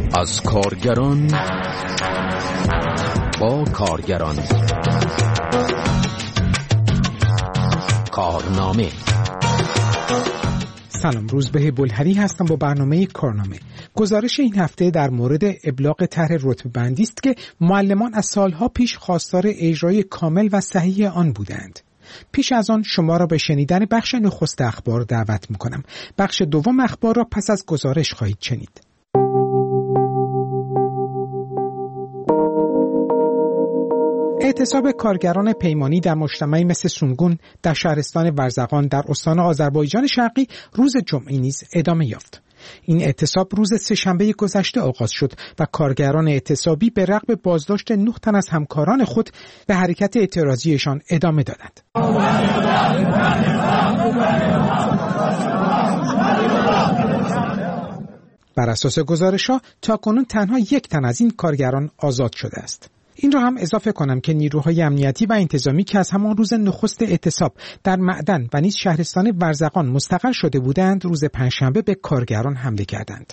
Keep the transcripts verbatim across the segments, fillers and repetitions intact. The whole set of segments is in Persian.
از کارگران با کارگران. کارنامه. سلام، روزبه بلهری هستم با برنامه کارنامه. گزارش این هفته در مورد ابلاغ طرح رتبه بندی است که معلمان از سالها پیش خواستار اجرای کامل و صحیح آن بودند. پیش از آن شما را به شنیدن بخش نخست اخبار دعوت می‌کنم. بخش دوم اخبار را پس از گزارش خواهید شنید. اعتصاب کارگران پیمانی در مجتمعی مثل سونگون در شهرستان ورزقان در استان آذربایجان شرقی روز جمعه نیز ادامه یافت. این اعتصاب روز سه‌شنبه گذشته آغاز شد و کارگران اعتصابی به رغم بازداشت نه تن از همکاران خود به حرکت اعتراضیشان ادامه دادند. بر اساس گزارش‌ها تاکنون تنها یک تن از این کارگران آزاد شده است. این را هم اضافه کنم که نیروهای امنیتی و انتظامی که از همان روز نخست اعتصاب در معدن و نیز شهرستان ورزقان مستقر شده بودند، روز پنجشنبه به کارگران حمله کردند.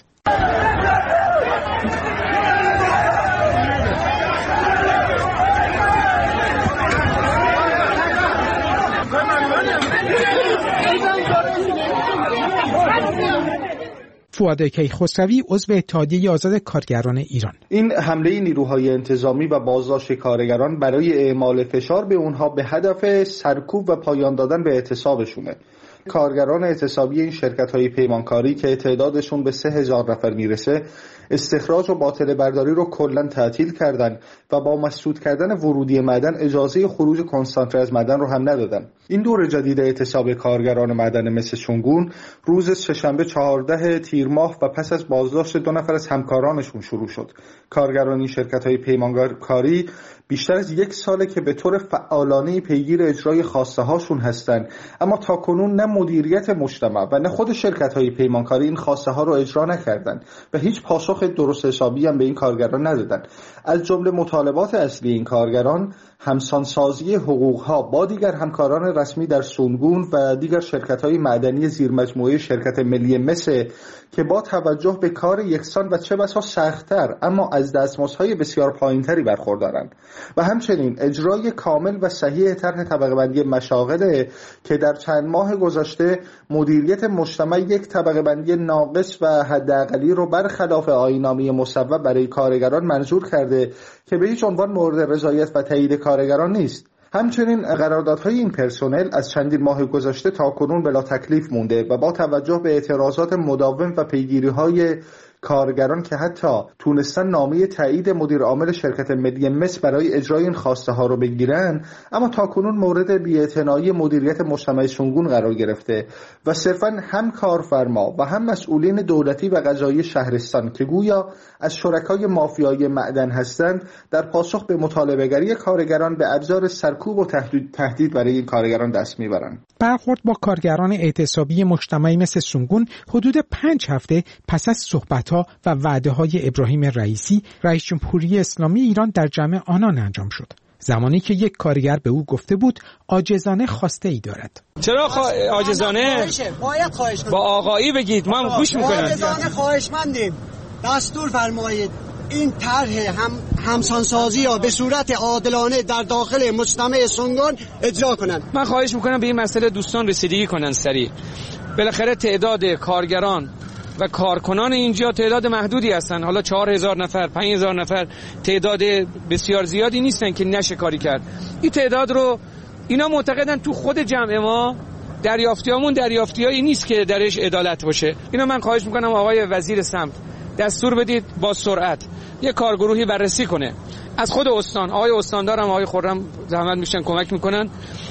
فؤاد کیخسروی عضو اتحادیه آزاد کارگران ایران: این حمله نیروهای انتظامی و بازداشت کارگران برای اعمال فشار به اونها به هدف سرکوب و پایان دادن به اعتصابشونه. کارگران اعتصابی این شرکت‌های پیمانکاری که تعدادشون به سه هزار نفر میرسه، استخراج و باطله برداری رو کلاً تعطیل کردن و با مسدود کردن ورودی معدن اجازه خروج کنسانتره از معدن رو هم ندادن. این دور جدید اعتصاب کارگران معدن مثل سونگون روز سه‌شنبه چهاردهم تیر ماه و پس از بازداشت دو نفر از همکارانشون شروع شد. کارگران این شرکت‌های پیمانکاری بیشتر از یک ساله که به طور فعالانه پیگیر اجرای خواسته هاشون هستن، اما تاکنون نه مدیریت مجتمع و نه خود شرکت‌های پیمانکاری این خواسته ها رو اجرا نکردن و هیچ پاسخ درست حسابی هم به این کارگران ندادن. از جمله مطالبات اصلی این کارگران همسانسازی حقوق‌ها با دیگر همکاران رسمی در سونگون و دیگر شرکت‌های معدنی زیرمجموعه شرکت ملی مس که با توجه به کار یکسان و چه بسا سخت‌تر اما از دستمزدهای بسیار پایین‌تری برخوردارند و همچنین اجرای کامل و صحیح طرح طبقه بندی مشاغل که در چند ماه گذشته مدیریت مجتمع یک طبقه بندی ناقص و حداقلی رو برخلاف آیین‌نامه مصوب برای کارگران منظور کرده که به هیچ عنوان مورد رضایت و تایید کارگران نیست. همچنین قراردادهای این پرسنل از چندین ماه گذشته تاکنون بلا تکلیف مونده و با توجه به اعتراضات مداوم و پیگیری‌های کارگران که حتی تونستن نامه تایید مدیر عامل شرکت ملی مس برای اجرای این خواسته ها رو بگیرن، اما تاکنون مورد بی‌اعتنایی مدیریت مجتمع سونگون قرار گرفته و صرفاً هم کارفرما و هم مسئولین دولتی و قضایی شهرستان که گویا از شرکای مافیایی معدن هستند در پاسخ به مطالبه‌گری کارگران به ابزار سرکوب و تهدید, تهدید برای این کارگران دست میبرند. برخورد با کارگران اعتصابی مجتمعی مثل سونگون حدود پنج هفته پس از صحبت‌ها و وعده‌های ابراهیم رئیسی رئیس جمهوری اسلامی ایران در جمع آنان انجام شد، زمانی که یک کارگر به او گفته بود عاجزانه خواسته ای دارد. چرا خوا... عاجزانه؟ باید خواهش کنید. با آقایی بگید، ما گوش میکنم. عاجزانه خواهشمندیم، دستور فرمایید این طرح هم همسانسازی را به صورت عادلانه در داخل مجتمع سونگون اجرا کنند. من خواهش میکنم به این مسئله دوستان رسیدگی کنن سریع. بالاخره تعداد کارگران و کارکنان اینجا تعداد محدودی هستن، حالا چهار هزار نفر، پنج هزار نفر، تعداد بسیار زیادی نیستن که نشه کاری کرد. این تعداد رو اینا معتقدن تو خود جمع ما دریافتیامون دریافتیایی نیست که درش عدالت باشه. اینا من خواهش میکنم آقای وزیر سمت دستور بدید با سرعت یه کارگروهی بررسی کنه از خود استان، آقای استاندار هم آقای خرم زحمت میشن کمک میکنن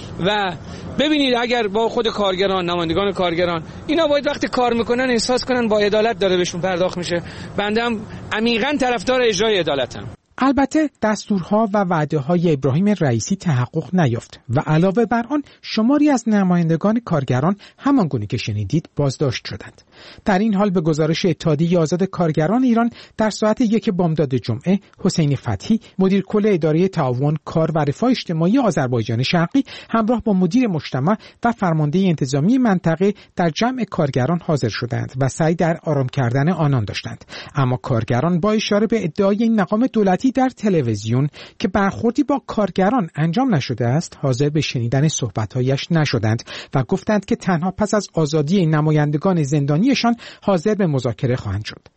و ببینید اگر با خود کارگران، نمایندگان کارگران اینا باید وقتی کار میکنن احساس کنن با عدالت داره بهشون پرداخت میشه. بنده هم عمیقاً طرفدار اجرای عدالتم. البته دستورها و وعده‌های ابراهیم رئیسی تحقق نیافت و علاوه بر آن شماری از نمایندگان کارگران همانگونه که شنیدید بازداشت شدند. در این حال به گزارش اتحادیه آزاد کارگران ایران در ساعت یک بامداد جمعه، حسین فتحی مدیر کل اداره تعاون کار و رفاه اجتماعی آذربایجان شرقی همراه با مدیر مجتمع و فرمانده انتظامی منطقه در جمع کارگران حاضر شدند و سعی در آرام کردن آنان داشتند. اما کارگران با اشاره به ادعای این مقام دولتی در تلویزیون که برخوردی با کارگران انجام نشده است، حاضر به شنیدن صحبت‌هایش نشدند و گفتند که تنها پس از آزادی نمایندگان زندانیشان حاضر به مذاکره خواهند شد.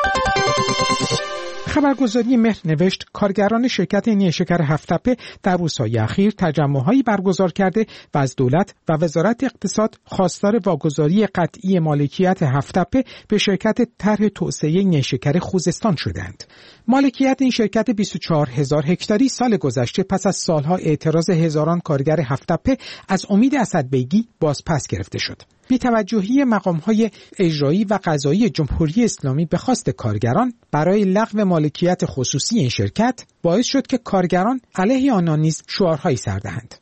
خبرگزاری مهر نوشت کارگران شرکت نیشکر هفت‌تپه در روزهای اخیر تجمع‌هایی برگزار کرده و از دولت و وزارت اقتصاد خواستار واگذاری قطعی مالکیت هفت‌تپه به شرکت طرح توسعه نیشکر خوزستان شدند. مالکیت این شرکت بیست و چهار هزار هکتاری سال گذشته پس از سالها اعتراض هزاران کارگر هفت‌تپه از امید اسدبیگی باز پس گرفته شد. بی‌توجهی مقام‌های اجرایی و قضایی جمهوری اسلامی به خواست کارگران برای لغو مالکیت خصوصی این شرکت باعث شد که کارگران علیه آنان نیز شعارهایی سر دهند.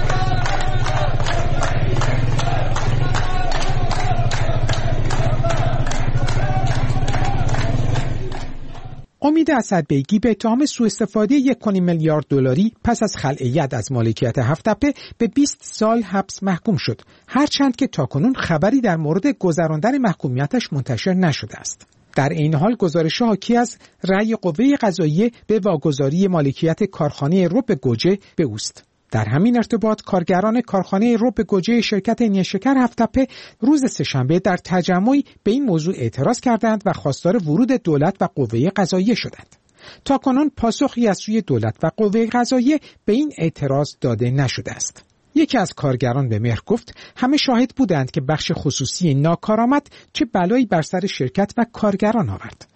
امید اسدبیگی به اتهام سوء استفاده یک و نیم میلیارد دلاری پس از خلع ید از مالکیت هفت‌تپه به بیست سال حبس محکوم شد، هرچند که تاکنون خبری در مورد گذراندن محکومیتش منتشر نشده است. در این حال گزارش حاکی از رأی قوه قضاییه به واگذاری مالکیت کارخانه رب گوجه به اوست. در همین ارتباط کارگران کارخانه رب گوجه شرکت نیشکر هفت‌تپه روز سه‌شنبه در تجمعی به این موضوع اعتراض کردند و خواستار ورود دولت و قوه قضاییه شدند. تاکنون پاسخی از سوی دولت و قوه قضاییه به این اعتراض داده نشده است. یکی از کارگران به مهر گفت همه شاهد بودند که بخش خصوصی ناکارآمد چه بلایی بر سر شرکت و کارگران آورد.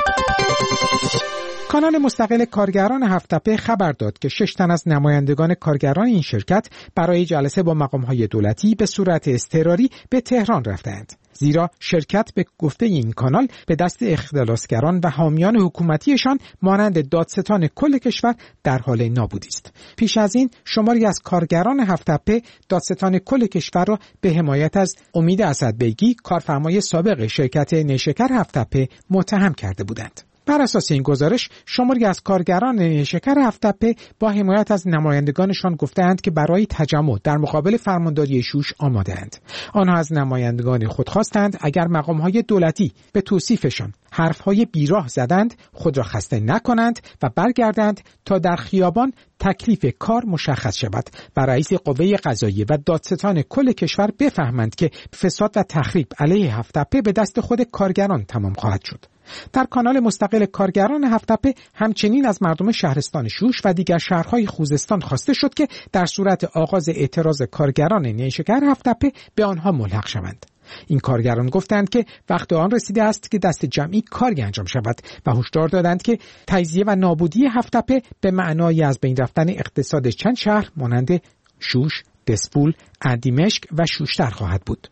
کانال مستقل کارگران هفت‌تپه خبر داد که شش تن از نمایندگان کارگران این شرکت برای جلسه با مقام‌های دولتی به صورت اضطراری به تهران رفتند، زیرا شرکت به گفته این کانال به دست اختلاسگران و حامیان حکومتیشان مانند دادستان کل کشور در حال نابودی است. پیش از این شماری از کارگران هفت‌تپه دادستان کل کشور را به حمایت از امید اسدبیگی کارفرمای سابق شرکت نیشکر هفت‌تپه متهم کرده بودند. بر اساس این گزارش شماری از کارگران نیشکر هفت‌تپه با حمایت از نمایندگانشان گفتند که برای تجمع در مقابل فرمانداری شوش آماده‌اند. آنها از نمایندگان خود خواستند اگر مقام‌های دولتی به توصیفشان حرف‌های بیراه زدند خود را خسته نکنند و برگردند تا در خیابان تکلیف کار مشخص شود و رئیس قوه قضاییه و دادستان کل کشور بفهمند که فساد و تخریب علیه هفت‌تپه به دست خود کارگران تمام خواهد شد. در کانال مستقل کارگران هفت‌تپه همچنین از مردم شهرستان شوش و دیگر شهرهای خوزستان خواسته شد که در صورت آغاز اعتراض کارگران نیشکر هفت‌تپه به آنها ملحق شوند. این کارگران گفتند که وقت آن رسیده است که دست جمعی کاری انجام شود و هشدار دادند که تجزیه و نابودی هفت‌تپه به معنای از بین رفتن اقتصاد چند شهر مانند شوش، دسپول، اندیمشک و شوشتر خواهد بود.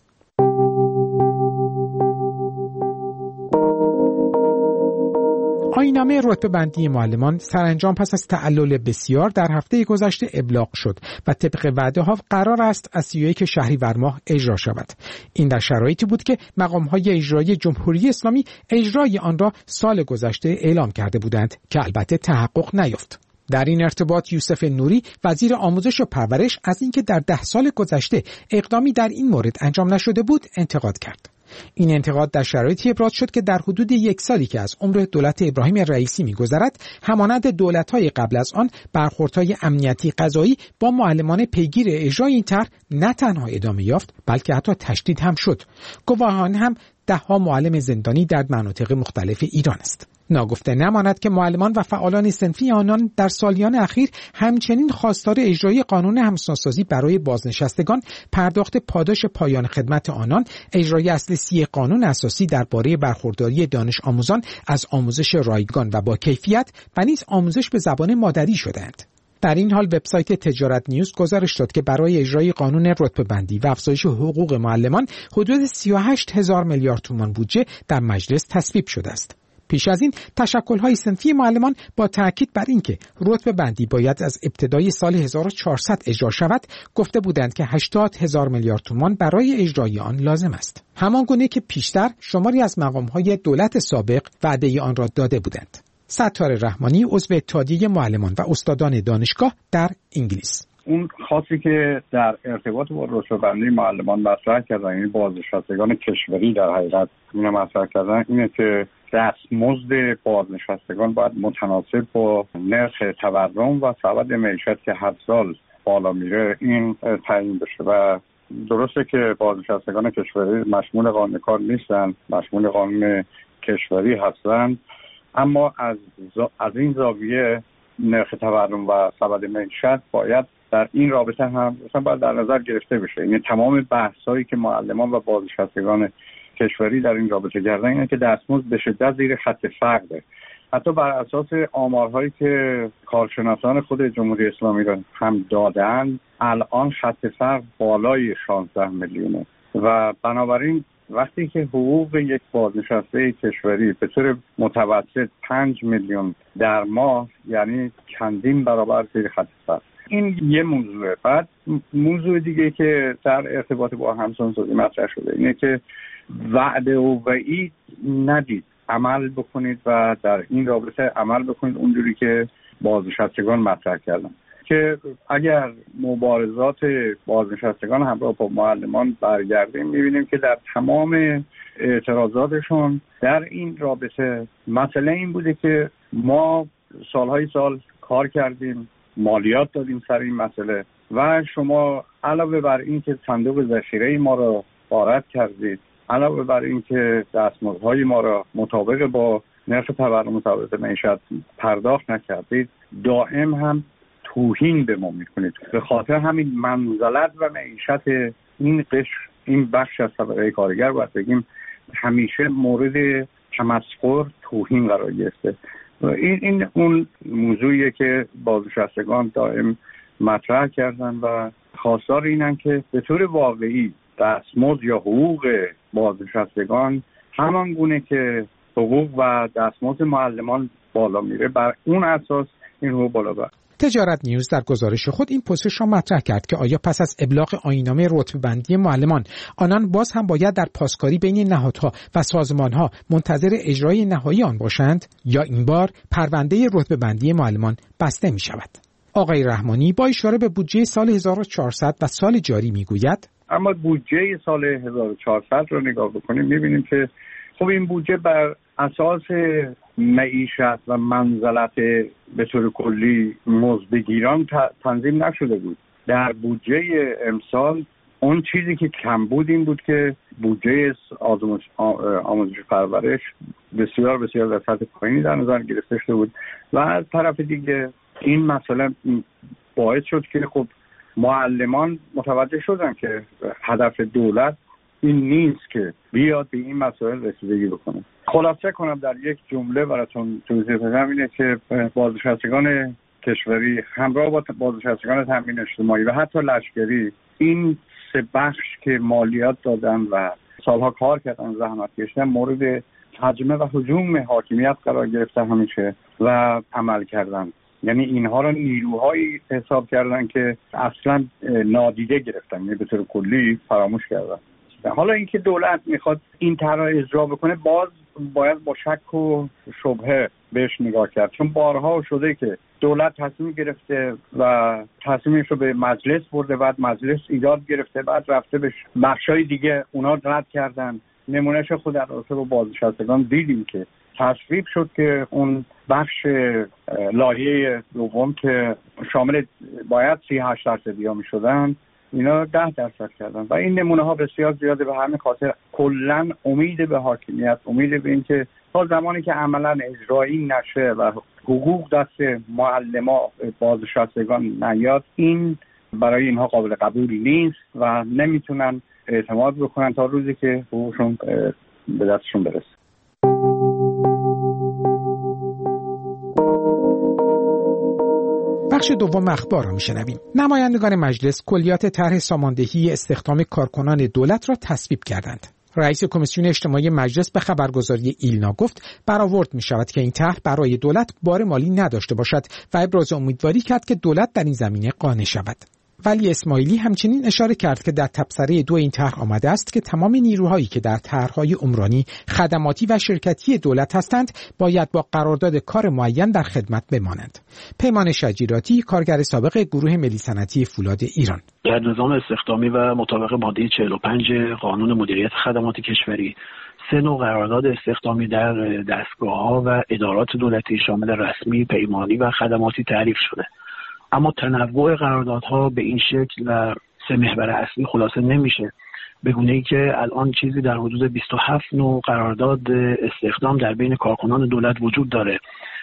آیین‌نامه رتبه‌بندی معلمان سرانجام پس از تعلل بسیار در هفته گذشته ابلاغ شد و طبق وعده‌ها قرار است از سی و یک شهریور ماه اجرا شود. این در شرایطی بود که مقام‌های اجرایی جمهوری اسلامی اجرای آن را سال گذشته اعلام کرده بودند که البته تحقق نیافت. در این ارتباط یوسف نوری وزیر آموزش و پرورش از اینکه در ده سال گذشته اقدامی در این مورد انجام نشده بود انتقاد کرد. این انتقاد در شرایطی ابراز شد که در حدود یک سالی که از عمر دولت ابراهیم رئیسی می‌گذرد، همانند دولت‌های قبل از آن برخوردهای امنیتی قضایی با معلمان پیگیر اجرای این طرح نه تنها ادامه یافت بلکه حتی تشدید هم شد. گواهان هم ده‌ها معلم زندانی در مناطق مختلف ایران است. ناگفته نماند که معلمان و فعالان صنفی آنان در سالیان اخیر همچنین خواستار اجرای قانون همسانسازی برای بازنشستگان، پرداخت پاداش پایان خدمت آنان، اجرای اصل سی قانون اساسی درباره برخورداری دانش آموزان از آموزش رایگان و با کیفیت و نیز آموزش به زبان مادری شدند. در این حال وبسایت تجارت نیوز گزارش داد که برای اجرای قانون رتبه‌بندی و افزایش حقوق معلمان حدود سی و هشت هزار میلیارد تومان بودجه در مجلس تصویب شده است. پیش از این تشکل‌های صنفی معلمان با تاکید بر اینکه رتبه بندی باید از ابتدای سال هزار و چهارصد اجرا شود گفته بودند که هشتاد هزار میلیارد تومان برای اجرای آن لازم است. همان گونه که پیشتر شماری از مقام‌های دولت سابق وعده آن را داده بودند. ستار رحمانی عضو اتحادیه معلمان و استادان دانشگاه در انگلیس: اون خاصی که در ارتباط با رتبه‌بندی معلمان مطرح کردن، این بازنشستگان کشوری در حقیقت اینو مطرح کردن، اینه که دستمزد بازنشستگان باید متناسب با نرخ تورم و سبد معیشت که هر سال بالا میره این تعیین بشه. و درسته که بازنشستگان کشوری مشمول قانون کار نیستن، مشمول قانون کشوری هستن، اما از از این زاویه نرخ تورم و سبد معیشت باید در این رابطه هم مثلا باید در نظر گرفته بشه. یعنی تمام بحثایی که معلمان و بازنشستگان کشوری در این رابطه کردن اینه که دستمزد به شدت زیر خط فقره. حتی بر اساس آمارهایی که کارشناسان خود جمهوری اسلامی را هم دادن، الان خط فقر بالای شانزده میلیونه و بنابراین وقتی که حقوق یک بازنشسته کشوری به طور متوسط پنج میلیون در ماه، یعنی چندین برابر زیر خط فقر. این یه موضوعه. بعد موضوع دیگه که در ارتباط با همسانسازی مطرح شده اینه که وعده و وعید ندید، عمل بکنید و در این رابطه عمل بکنید اونجوری که بازنشستگان مطرح کردن، که اگر مبارزات بازنشستگان همراه با معلمان برگردیم می‌بینیم که در تمام اعتراضاتشون در این رابطه مسئله این بوده که ما سالهای سال کار کردیم، مالیات دادیم سر این مسئله و شما علاوه بر این که صندوق ذخیره ما را وارد کردید، علاوه بر این که دستمزدهای ما را مطابق با نرخ تورم مطابق معیشت پرداخت نکردید، دائم هم توهین به ما میکنید. به خاطر همین منزلت و معیشت این قشر، این بخش از طبقه کارگر باید بگیم همیشه مورد تمسخر، توهین قرار گرفته. و این این اون موضوعیه که بازنشستگان دائم مطرح کردن و خواستار اینن که به طور واقعی دستمزد یا حقوق بازنشستگان همان گونه که حقوق و دستمزد معلمان بالا میره، بر اون اساس این حقوق بالا بره. تجارت نیوز در گزارش خود این پرسش را مطرح کرد که آیا پس از ابلاغ آیین‌نامه رتبه‌بندی معلمان آنان باز هم باید در پاسکاری بین نهادها و سازمانها منتظر اجرای نهایی آن باشند یا این بار پرونده رتبه‌بندی معلمان بسته می شود؟ آقای رحمانی با اشاره به بودجه سال هزار و چهارصد و سال جاری می گوید اما بودجه سال هزار و چهارصد رو نگاه بکنیم می‌بینیم که خب این بودجه بر اساس معیشت و منزلت به طور کلی مزدگیران تنظیم نشده بود. در بودجه امسال اون چیزی که کم بود این بود که بودجه آموزش پرورش بسیار بسیار در سطح پایینی در نظر گرفته شده بود و از طرف دیگه این مسئله باعث شد که خب معلمان متوجه شدن که هدف دولت این نیست که بیاد به این مسائل رسیدگی بکنه. خلاصه کنم در یک جمله براتون توضیح بدم اینه که بازنشستگان کشوری همراه با بازنشستگان تامین اجتماعی و حتی لشکری، این سه بخش که مالیات دادن و سالها کار کردن، زحمت کشیدن، مورد هجمه و هجوم حاکمیت قرار گرفته همیشه و عمل کردن. یعنی اینها را نیروهایی حساب کردن که اصلا نادیده گرفتن، یعنی به طور کلی فراموش کردن. حالا اینکه دولت میخواد این طرح اجرا بکنه باز باید با شک و شبهه بهش نگاه کرد، چون بارها شده که دولت تصمیم گرفته و تصمیمش رو به مجلس برده، بعد مجلس ایراد گرفته، بعد رفته به بخشای دیگه اونا رد کردن. نمونهش خود در رابطه با بازنشستگان دیدیم که تصویب شد که اون بخش لایحه دوم که شامل باید سی و هشت درصدی ها می شدن اینا ده درصد کردن و این نمونه ها بسیار زیاده. به همین خاطر کلا امید به حاکمیت، امید به این که تا زمانی که عملا اجرایی نشه و حقوق دست معلما بازنشستگان نیاد، این برای اینها قابل قبول نیست و نمیتونن اعتماد بکنن تا روزی که حقوقشون به دستشون برسه. بخش دوم اخبار را میشنویم. نمایندگان مجلس کلیات طرح ساماندهی استخدام کارکنان دولت را تصویب کردند. رئیس کمیسیون اجتماعی مجلس به خبرگزاری ایلنا گفت برآورد می شود که این طرح برای دولت بار مالی نداشته باشد و ابراز امیدواری کرد که دولت در این زمینه قانع شود. ولی اسماعیلی همچنین اشاره کرد که در تبصره دو این طرح آمده است که تمام نیروهایی که در طرح‌های عمرانی، خدماتی و شرکتی دولت هستند باید با قرارداد کار معین در خدمت بمانند. پیمان شجیراتی، کارگر سابق گروه ملی صنعتی فولاد ایران: در نظام استخدامی و مطابق ماده چهل و پنج قانون مدیریت خدمات کشوری، سه نوع قرارداد استخدامی در دستگاه‌ها و ادارات دولتی شامل رسمی، پیمانی و خدماتی تعریف شده. اما تنوع قراردادها به این شکل و سه محور اصلی خلاصه نمیشه، به گونه‌ای که الان چیزی در حدود بیست و هفت نوع قرارداد استخدام در بین کارکنان دولت وجود داره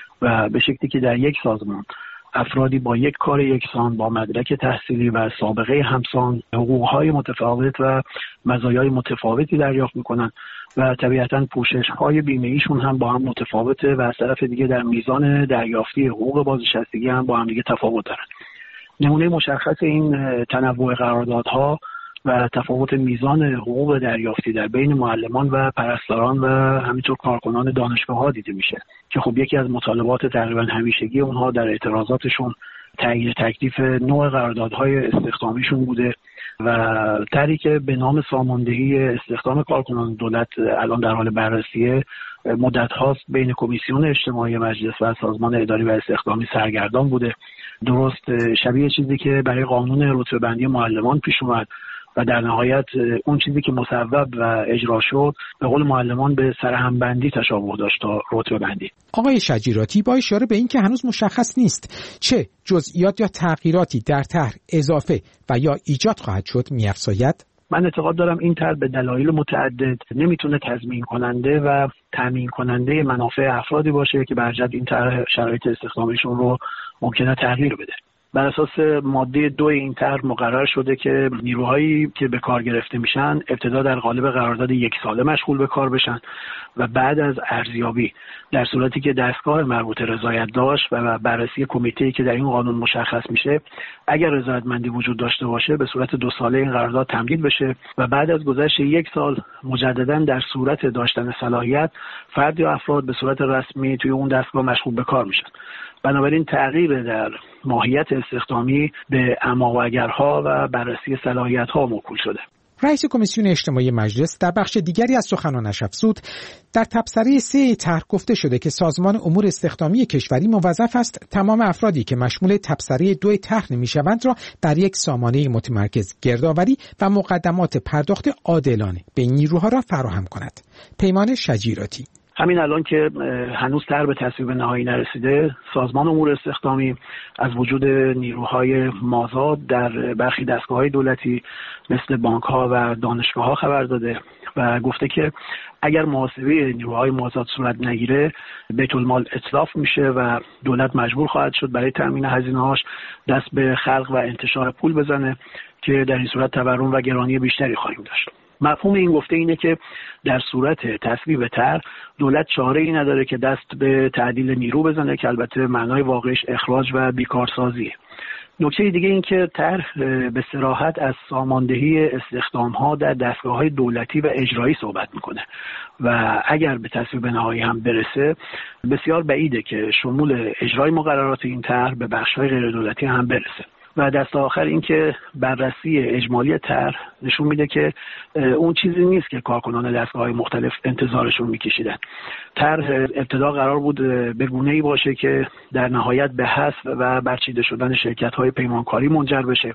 و به شکلی که در یک سازمان افرادی با یک کار یکسان، با مدرک تحصیلی و سابقه همسان حقوق‌های متفاوت و مزایای متفاوتی دریافت می‌کنند و طبیعتاً پوشش‌های بیمه‌ایشون هم با هم متفاوته و از طرف دیگه در میزان دریافتی حقوق بازنشستگی هم با هم دیگه تفاوت دارن. نمونه مشخص این تنوع قراردادها و تفاوت میزان حقوق دریافتی در بین معلمان و پرستاران و همینطور کارکنان دانشگاه‌ها دیده میشه که خب یکی از مطالبات تقریباً همیشگی اونها در اعتراضاتشون تغییر تکلیف نوع قراردادهای استخدامیشون بوده و طرحی که به نام ساماندهی استخدام کارکنان دولت الان در حال بررسیه مدت هاست بین کمیسیون اجتماعی مجلس و سازمان اداری و استخدامی سرگردان بوده. درست شبیه چیزی که برای قانون رتبه بندی معلمان پیش اومد و در نهایت اون چیزی که مصوب و اجرا شد به قول معلمان به سرهمبندی تشابه داشت تا رتبه بندی. آقای شجیراتی با اشاره به این که هنوز مشخص نیست چه جزئیات یا تغییراتی در طرح اضافه و یا ایجاد خواهد شد می‌افزاید: من اعتقاد دارم این طرح به دلایل متعدد نمیتونه تضمین کننده و تامین کننده منافع افرادی باشه که بر جد این طرح شرایط استخدامیشون رو ممکنه تغییر بده. بر اساس ماده دو این طرح مقرر شده که نیروهایی که به کار گرفته میشن ابتدا در قالب قرارداد یک ساله مشغول به کار بشن و بعد از ارزیابی در صورتی که دستگاه مربوطه رضایت داشت و بررسی کمیته‌ای که در این قانون مشخص میشه اگر رضایتمندی وجود داشته باشه به صورت دو ساله این قرارداد تمدید بشه و بعد از گذشت یک سال مجددا در صورت داشتن صلاحیت فرد یا افراد به صورت رسمی توی اون دستگاه مشغول به کار میشن. بنابراین تغییر در ماهیت استخدامی به اما و اگرها و بررسی صلاحیت‌ها موکول شده. رئیس کمیسیون اجتماعی مجلس در بخش دیگری از سخنانش افزود در تبصره سه طرح گفته شده که سازمان امور استخدامی کشوری موظف است تمام افرادی که مشمول تبصره دو طرح نمی‌شوند را در یک سامانه متمرکز گردآوری و مقدمات پرداخت عادلانه به نیروها را فراهم کند. پیمان شجیراتی: همین الان که هنوز طرح به تصویب نهایی نرسیده، سازمان امور استخدامی از وجود نیروهای مازاد در برخی دستگاه‌های دولتی مثل بانک‌ها و دانشگاه‌ها خبر داده و گفته که اگر محاسبه نیروهای مازاد صورت نگیره بیت المال اتلاف میشه و دولت مجبور خواهد شد برای تامین هزینه‌هاش دست به خلق و انتشار پول بزنه که در این صورت تورم و گرانی بیشتری خواهیم داشت. مفهوم این گفته اینه که در صورت تصویب طرح دولت چاره‌ای نداره که دست به تعدیل نیرو بزنه که البته معنای واقعیش اخراج و بیکارسازیه. نکته دیگه این که طرح به صراحت از ساماندهی استخدام‌ها در دستگاه‌های دولتی و اجرایی صحبت میکنه و اگر به تصویب نهایی هم برسه بسیار بعیده که شمول اجرای مقررات این طرح به بخش‌های غیر دولتی هم برسه. و دست آخر این که بررسی اجمالی طرح نشون میده که اون چیزی نیست که کارکنان دستگاه‌های مختلف انتظارشون میکشیدن. طرح ابتدا قرار بود به گونه‌ای باشه که در نهایت به حذف و برچیده شدن شرکت‌های پیمانکاری منجر بشه،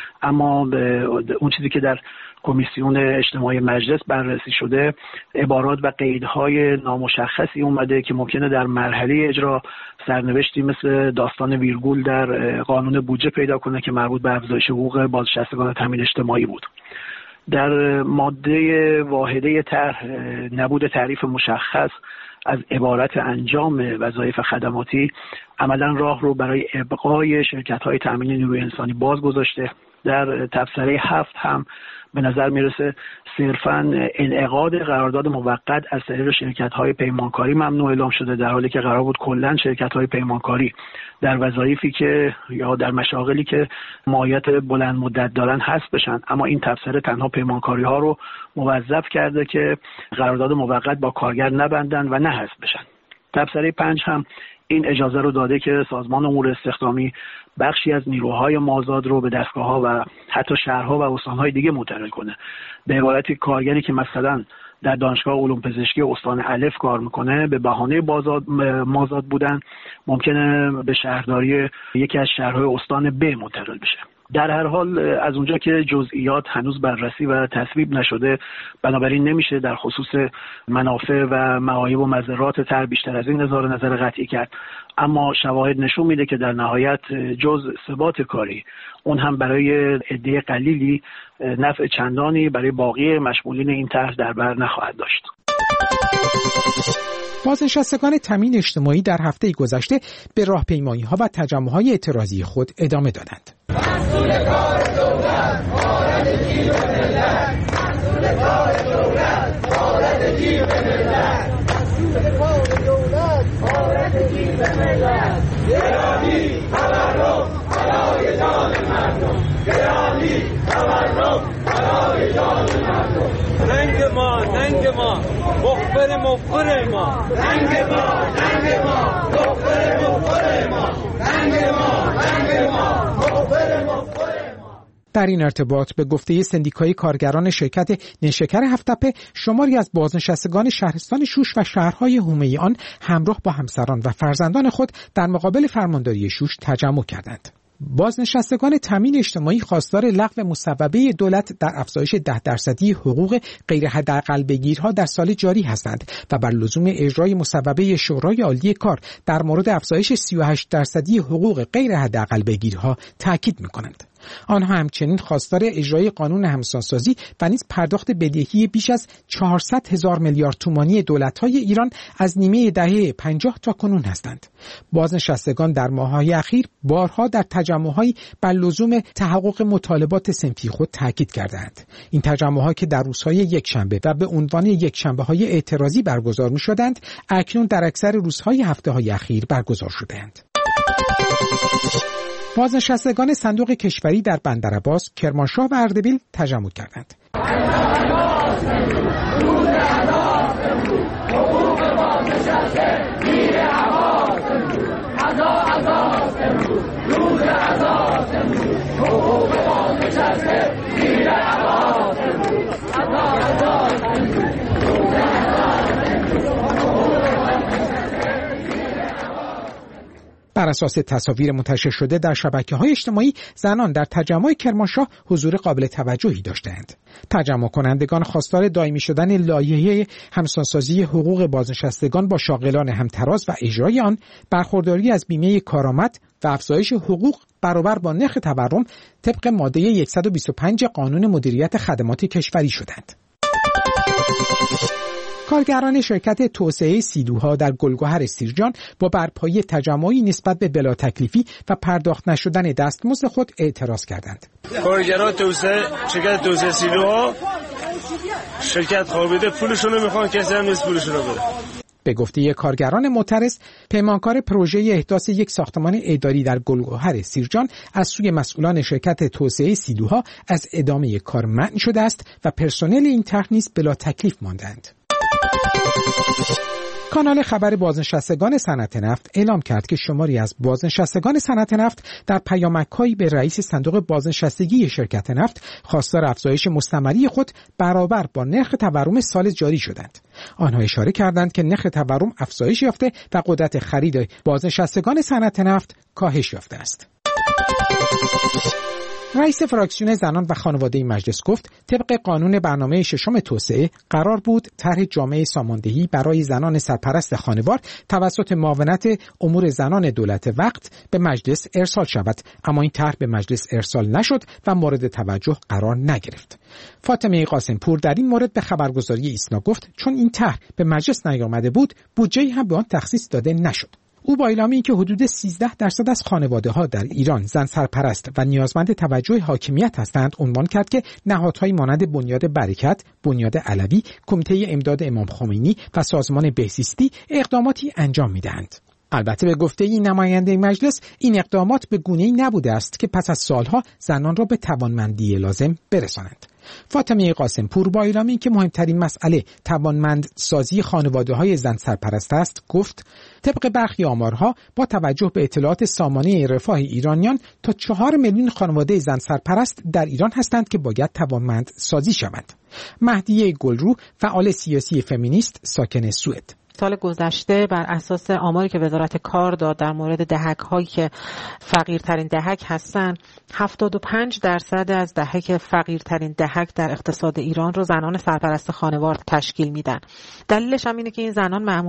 اما اون چیزی که در کمیسیون اجتماعی مجلس بررسی شده عبارات و قیدهای نامشخصی اومده که ممکنه در مرحله اجرا سرنوشتی مثل داستان ویرگول در قانون بودجه پیدا کنه که مربوط به افزایش حقوق بازنشستگان تامین اجتماعی بود. در ماده واحده طرح نبود تعریف مشخص از عبارت انجام وظایف خدماتی عملاً راه رو برای ابقای شرکت‌های تامین نیروی انسانی باز گذاشته در تبصره هفت هم به نظر میرسه صرفاً انعقاد قرارداد موقت از طریق شرکت‌های پیمانکاری ممنوع اعلام شده، در حالی که قرار بود کلاً شرکت‌های پیمانکاری در وظایفی که یا در مشاغلی که ماهیت بلند مدت دارن حذف بشن، اما این تبصره تنها پیمانکاری‌ها رو موظف کرده که قرارداد موقت با کارگر نبندن و نه حذف بشن. تبصره پنج هم این اجازه رو داده که سازمان امور استخدامی بخشی از نیروهای مازاد رو به دستگاه‌ها و حتی شهرها و استان‌های دیگه منتقل کنه. به عبارتی کارگری که مثلا در دانشگاه علوم پزشکی استان الف کار میکنه به بهانه بازاد مازاد بودن ممکنه به شهرداری یکی از شهرهای استان ب منتقل بشه. در هر حال از اونجا که جزئیات هنوز بررسی و تصویب نشده، بنابراین نمیشه در خصوص منافع و معایب و مضرات طرح بیشتر از این اظهار نظر قطعی کرد، اما شواهد نشون میده که در نهایت جز ثبات کاری اون هم برای عده قلیلی نفع چندانی برای باقی مشمولین این طرح در بر نخواهد داشت. بازنشستگان تامین اجتماعی در هفته گذشته به راهپیمایی‌ها و تجمع‌های اعتراضی خود ادامه دادند. مسئول کار دولت، وارد جیب ملت، مسئول کار دولت، وارد جیب ملت، مسئول کار دولت، وارد جیب ملت، گرامی تورم برای جان مردم، گرامی تورم برای جان مردم، ننگ ما ننگ ما مخبر مخبر ما، ننگ ما ننگ ما مخبر مخبر ما، ننگ ما ننگ ما مخبر مخبر ما. در این ارتباط به گفته سندیکای کارگران شرکت نیشکر هفت‌تپه، شماری از بازنشستگان شهرستان شوش و شهرهای حومه آن همراه با همسران و فرزندان خود در مقابل فرمانداری شوش تجمع کردند. بازنشستگان تامین اجتماعی خواستار لغو مصوبه دولت در افزایش ده درصدی حقوق غیر حداقل بگیرها در سال جاری هستند و بر لزوم اجرای مصوبه شورای عالی کار در مورد افزایش سی و هشت درصدی حقوق غیر حداقل بگیرها تاکید می‌کنند. آنها همچنین خواستار اجرای قانون همسانسازی و نیز پرداخت بدهی بیش از چهارصد هزار میلیارد تومانی دولت‌های ایران از نیمه دهه پنجاه تا کنون هستند. بازنشستگان در ماه‌های اخیر بارها در تجمع‌های بر لزوم تحقق مطالبات صنفی خود تاکید کردند. این تجمع‌ها که در روزهای یکشنبه و به عنوان یکشنبه‌های اعتراضی برگزار می‌شدند، اکنون در اکثر روزهای هفته‌های اخیر برگزار شده‌اند. بازنشستگان صندوق کشوری در بندرعباس، کرمانشاه و اردبیل تجمع کردند. بر اساس تصاویر منتشر شده در شبکه‌های اجتماعی، زنان در تجمع کرمانشاه حضور قابل توجهی داشتند. تجمع کنندگان خواستار دائمی شدن لایحه همسانسازی حقوق بازنشستگان با شاغلان همتراز و اجرای آن، برخورداری از بیمه کارآمد و افزایش حقوق برابر با نرخ تورم طبق ماده صد و بیست و پنج قانون مدیریت خدمات کشوری شدند. کارگران شرکت توسعه سیلوها در گلگهر سیرجان با برپایی تجمعی نسبت به بلا تکلیفی و پرداخت نشدن دستمزد خود اعتراض کردند. کارگران توسعه شرکت توسعه سیلوها شرکت خوابیده، پولشون رو میخوان، کسی هم نیست پولشون رو بده. به گفته کارگران معترض، پیمانکار پروژه احداث یک ساختمان اداری در گلگهر سیرجان از سوی مسئولان شرکت توسعه سیلوها از ادامه کار منع شده است و پرسنل این طرح نیز بلا تکلیف ماندند. کانال خبر بازنشستگان صنعت نفت اعلام کرد که شماری از بازنشستگان صنعت نفت در پیامک‌هایی به رئیس صندوق بازنشستگی شرکت نفت خواستار افزایش مستمری خود برابر با نرخ تورم سال جاری شدند. آنها اشاره کردند که نرخ تورم افزایش یافته و قدرت خرید بازنشستگان صنعت نفت کاهش یافته است. رئیس فراکسیون زنان و خانواده مجلس گفت طبق قانون برنامه ششم توسعه قرار بود طرح جامعه ساماندهی برای زنان سرپرست خانوار توسط معاونت امور زنان دولت وقت به مجلس ارسال شود، اما این طرح به مجلس ارسال نشد و مورد توجه قرار نگرفت. فاطمه قاسمپور در این مورد به خبرگزاری ایسنا گفت چون این طرح به مجلس نیامده بود، بودجه‌ای هم به آن تخصیص داده نشد. او با اعلام اینکه حدود سیزده درصد از خانواده‌ها در ایران زن سرپرست و نیازمند توجه حاکمیت هستند، عنوان کرد که نهادهایی مانند بنیاد برکت، بنیاد علوی، کمیته امداد امام خمینی و سازمان بهزیستی اقداماتی انجام می‌دهند. البته به گفته این نماینده مجلس، این اقدامات به گونه‌ای نبوده است که پس از سالها زنان را به توانمندی لازم برسانند. فاطمه قاسمپور با اعلامی که مهمترین مسئله توانمند سازی خانواده‌های زن سرپرست است، گفت طبق برخی آمارها با توجه به اطلاعات سامانه رفاه ایرانیان تا چهار میلیون خانواده زن سرپرست در ایران هستند که باید توانمند سازی شوند. مهدیه گلرو، فعال سیاسی فمینیست ساکن سوئد: سال گذشته بر اساس آماری که وزارت کار داد در مورد دهک هایی که فقیرترین دهک هستند، هفتاد و پنج درصد از دهک فقیرترین دهک در اقتصاد ایران رو زنان سرپرست خانوار تشکیل میدن. دلیلش هم اینه که این زنان معمولاً